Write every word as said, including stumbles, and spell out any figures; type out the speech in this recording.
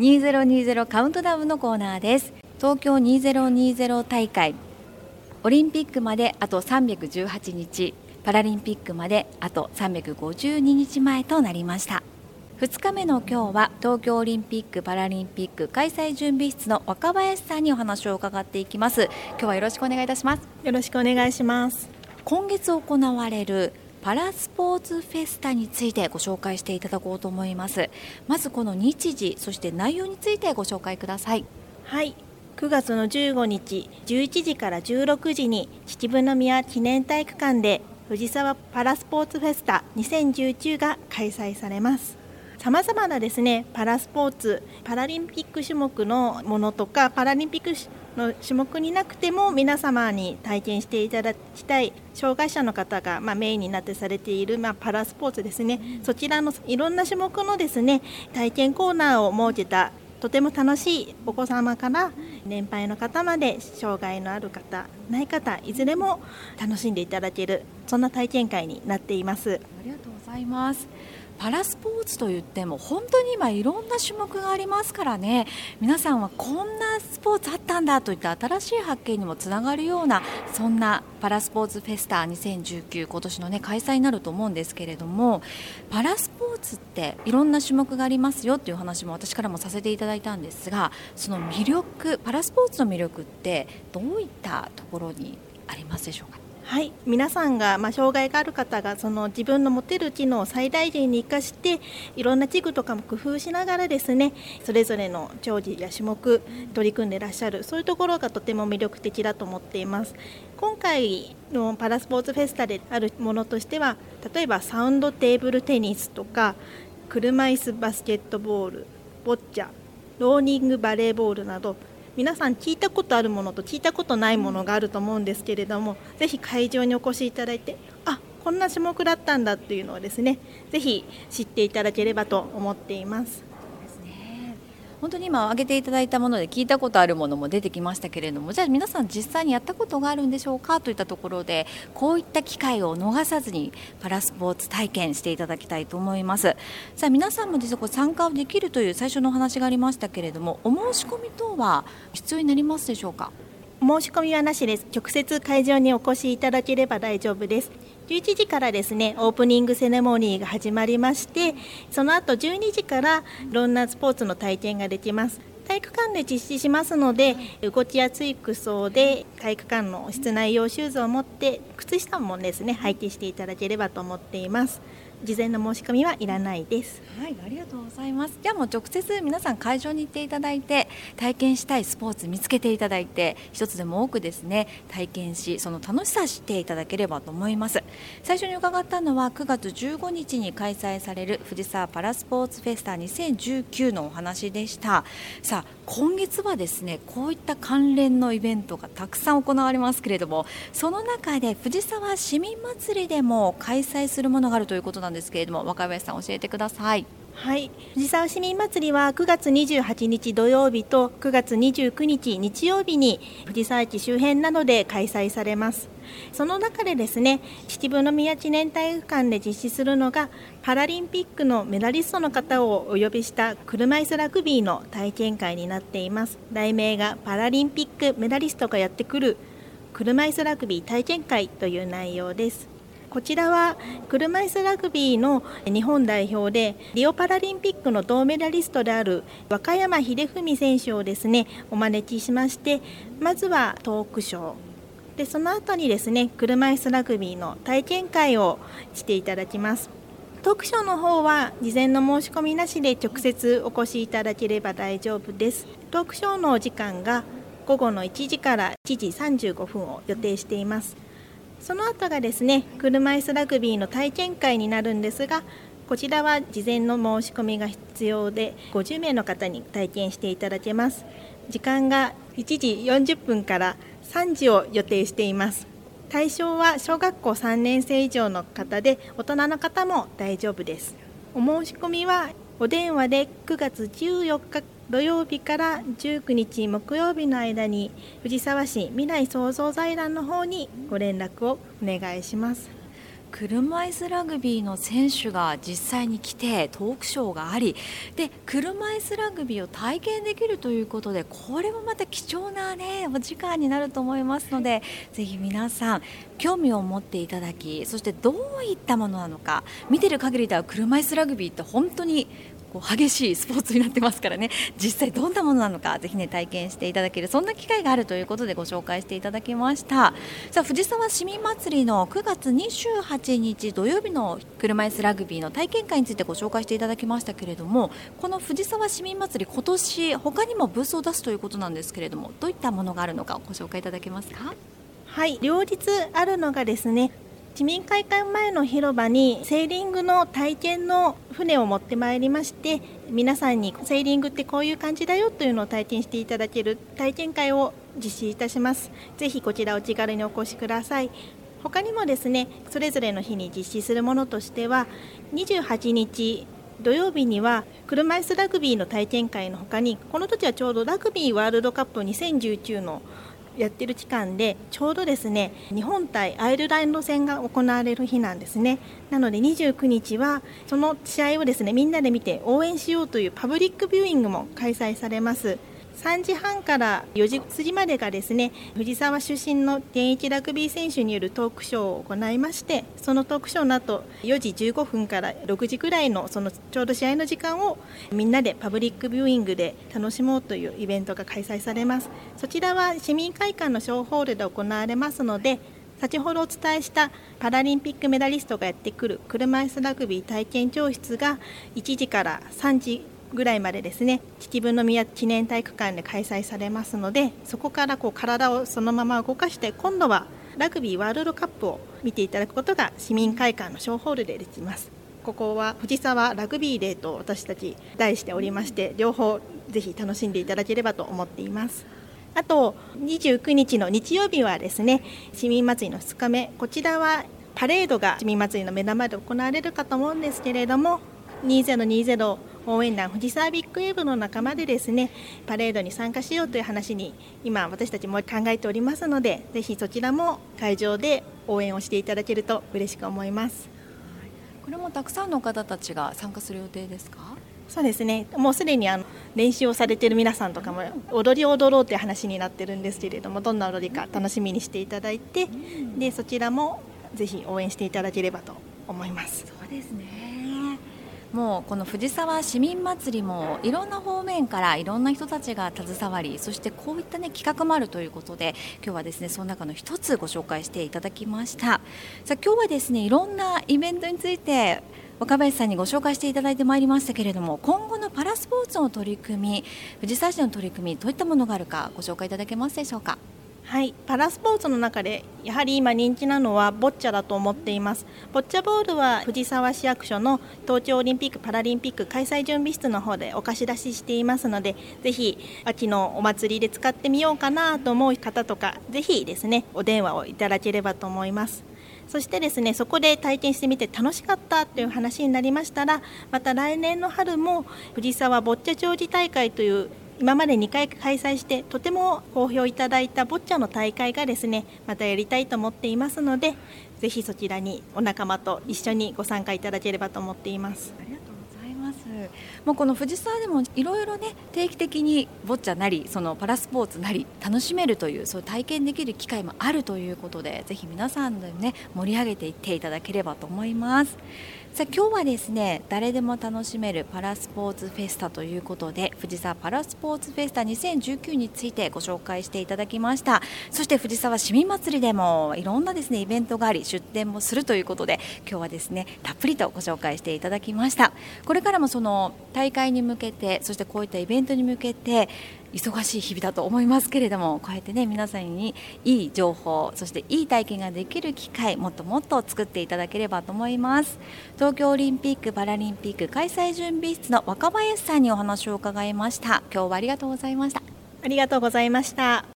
にせんにじゅうカウントダウンのコーナーです。東京にせんにじゅう大会、オリンピックまであとさんびゃくじゅうはちにち、パラリンピックまであとさんびゃくごじゅうににちまえとなりました。ふつかめの今日は東京オリンピック・パラリンピック開催準備室の若林さんにお話を伺っていきます。今日はよろしくお願いいたします。 よろしくお願いします。 今月行われるパラスポーツフェスタについてご紹介していただこうと思います。まずこの日時、そして内容についてご紹介ください。 はい、くがつのじゅうごにちじゅういちじからじゅうろくじに秩父宮記念体育館で藤沢パラスポーツフェスタにせんじゅうきゅうが開催されます。さまざまなですねパラスポーツ、パラリンピック種目のものとかパラリンピックの種目になくても皆様に体験していただきたい障害者の方が、まあ、メインになってされている、まあ、パラスポーツですね、そちらのいろんな種目のですね体験コーナーを設けたとても楽しい、お子様から年配の方まで障害のある方ない方いずれも楽しんでいただける、そんな体験会になっています。 ありがとうございます。パラスポーツといっても本当に今いろんな種目がありますからね、皆さんはこんなスポーツあったんだといった新しい発見にもつながるような、そんなパラスポーツフェスタにせんじゅうきゅう、今年の、ね、開催になると思うんですけれども、パラスポーツっていろんな種目がありますよという話も私からもさせていただいたんですが、その魅力、パラスポーツの魅力ってどういったところにありますでしょうか。 はい、皆さんが、まあ、障害がある方がその自分の持てる機能を最大限に生かしていろんな器具とかも工夫しながらですねそれぞれの競技や種目取り組んでいらっしゃる、そういうところがとても魅力的だと思っています。今回のパラスポーツフェスタであるものとしては、例えばサウンドテーブルテニスとか車椅子バスケットボール、ボッチャ、ローニングバレーボールなど、皆さん聞いたことあるものと聞いたことないものがあると思うんですけれども、ぜひ会場にお越しいただいて、あ、こんな種目だったんだっていうのをですねぜひ知っていただければと思っています。 本当に今挙げていただいたもので聞いたことあるものも出てきましたけれども、じゃあ皆さん実際にやったことがあるんでしょうかといったところで、こういった機会を逃さずにパラスポーツ体験していただきたいと思います。さあ皆さんも実はこれ参加できるという最初のお話がありましたけれども、お申し込み等は必要になりますでしょうか。 お申し込みはなしです。直接会場にお越しいただければ大丈夫です。じゅういちじからですねオープニングセレモニーが始まりまして、その後じゅうにじからいろんなスポーツの体験ができます。体育館で実施しますので、動きやすい服装で体育館の室内用シューズを持って靴下もですね履いてしていただければと思っています。事前の申し込みはいらないです。 はい、ありがとうございます。じゃあもう直接皆さん会場に行っていただいて、体験したいスポーツ見つけていただいて、一つでも多くですね体験し、その楽しさを知っていただければと思います。最初に伺ったのはくがつじゅうごにちに開催される藤沢パラスポーツフェスタにせんじゅうきゅうのお話でした。さあ今月はですねこういった関連のイベントがたくさん行われますけれども、その中で藤沢市民祭りでも開催するものがあるということなんですけれども、若林さん教えてください。 はい、藤沢市民祭りはくがつにじゅうはちにち土曜日とくがつにじゅうくにち日曜日に藤沢駅周辺などで開催されます。その中でですね秩父宮記念体育館で実施するのがパラリンピックのメダリストの方をお呼びした車椅子ラグビーの体験会になっています。題名がパラリンピックメダリストがやってくる車椅子ラグビー体験会という内容です。こちらは車椅子ラグビーの日本代表でリオパラリンピックの銅メダリストである若山秀文選手をですねお招きしまして、まずはトークショーで、その後にですね車椅子ラグビーの体験会をしていただきます。トークショーの方は事前の申し込みなしで直接お越しいただければ大丈夫です。トークショーのお時間が午後のいちじからいちじさんじゅうごふんを予定しています。その後がですね車椅子ラグビーの体験会になるんですが、こちらは事前の申し込みが必要でごじゅうめいの方に体験していただけます。時間がいちじよんじゅっぷんからさんじを予定しています。対象は小学校さんねんせい以上の方で、大人の方も大丈夫です。お申し込みはお電話でくがつじゅうよっか土曜日からじゅうくにち木曜日の間に藤沢市未来創造財団の方にご連絡をお願いします。 車椅子ラグビーの選手が実際に来てトークショーがあり、で車椅子ラグビーを体験できるということで、これもまた貴重な、ね、お時間になると思いますので、ぜひ皆さん興味を持っていただき、そしてどういったものなのか、見てる限りでは車椅子ラグビーって本当にこう激しいスポーツになってますからね、実際どんなものなのかぜひね体験していただける、そんな機会があるということでご紹介していただきました。さあ、藤沢市民祭りのくがつにじゅうはちにち土曜日の車椅子ラグビーの体験会についてご紹介していただきましたけれども、この藤沢市民祭り、今年他にもブースを出すということなんですけれども、どういったものがあるのかご紹介いただけますか？ はい、両日あるのがですね、市民会館前の広場にセーリングの体験の船を持ってまいりまして、皆さんにセーリングってこういう感じだよというのを体験していただける体験会を実施いたします。ぜひこちらお気軽にお越しください。他にもですね、それぞれの日に実施するものとしては、にじゅうはちにち土曜日には車椅子ラグビーの体験会の他に、この時はちょうどラグビーワールドカップにせんじゅうきゅうのやってる期間で、ちょうどですね、日本対アイルランド戦が行われる日なんですね。なのでにじゅうくにちはその試合をですね、みんなで見て応援しようというパブリックビューイングも開催されます。さんじはんからよじ過ぎまでがですね、藤沢出身の現役ラグビー選手によるトークショーを行いまして、そのトークショーの後よじじゅうごふんからろくじくらいのそのちょうど試合の時間をみんなでパブリックビューイングで楽しもうというイベントが開催されます。そちらは市民会館の小ホールで行われますので、先ほどお伝えしたパラリンピックメダリストがやってくる車椅子ラグビー体験教室がいちじからさんじぐらいまでですね、秩父宮記念体育館で開催されますので、そこからこう体をそのまま動かして、今度はラグビーワールドカップを見ていただくことが市民会館の小ホールでできます。ここは藤沢ラグビーデーと私たち題しておりまして、両方ぜひ楽しんでいただければと思っています。あとにじゅうくにちの日曜日はですね、市民祭りのふつかめ、こちらはパレードが市民祭りの目玉で行われるかと思うんですけれども、にせんにじゅう応援団藤沢ビッグウェーブの仲間でですね、パレードに参加しようという話に今私たちも考えておりますので、ぜひそちらも会場で応援をしていただけると嬉しく思います。 これもたくさんの方たちが参加する予定ですか？ そうですね、もうすでにあの練習をされている皆さんとかも踊り踊ろうという話になってるんですけれども、どんな踊りか楽しみにしていただいて、でそちらもぜひ応援していただければと思います。 そうですね、もうこの藤沢市民祭りもいろんな方面からいろんな人たちが携わり、そしてこういった、ね、企画もあるということで、今日はですねその中の一つご紹介していただきました。さあ、今日はですねいろんなイベントについて若林さんにご紹介していただいてまいりましたけれども、今後のパラスポーツの取り組み、藤沢市の取り組み、どういったものがあるかご紹介いただけますでしょうか？ はい、パラスポーツの中でやはり今人気なのはボッチャだと思っています。ボッチャボールは藤沢市役所の東京オリンピック・パラリンピック開催準備室の方でお貸し出ししていますので、ぜひ秋のお祭りで使ってみようかなと思う方とか、ぜひですねお電話をいただければと思います。そしてですね、そこで体験してみて楽しかったという話になりましたら、また来年の春も藤沢ボッチャ競技大会という今までにかい開催してとても好評いただいたボッチャの大会がですねまたやりたいと思っていますので、ぜひそちらにお仲間と一緒にご参加いただければと思っています。 ありがとうございます。もうこの藤沢でもいろいろね定期的にボッチャなりそのパラスポーツなり楽しめるという、そういう体験できる機会もあるということで、ぜひ皆さんでね盛り上げていっていただければと思います。さあ、今日はですね誰でも楽しめるパラスポーツフェスタということで、藤沢パラスポーツフェスタにせんじゅうきゅうについてご紹介していただきました。そして藤沢市民祭りでもいろんなですねイベントがあり、出展もするということで、今日はですねたっぷりとご紹介していただきました。これからもその大会に向けて、そしてこういったイベントに向けて忙しい日々だと思いますけれども、こうやってね皆さんにいい情報、そしていい体験ができる機会、もっともっと作っていただければと思います。東京オリンピック・パラリンピック開催準備室の若林さんにお話を伺いました。今日はありがとうございました。 ありがとうございました。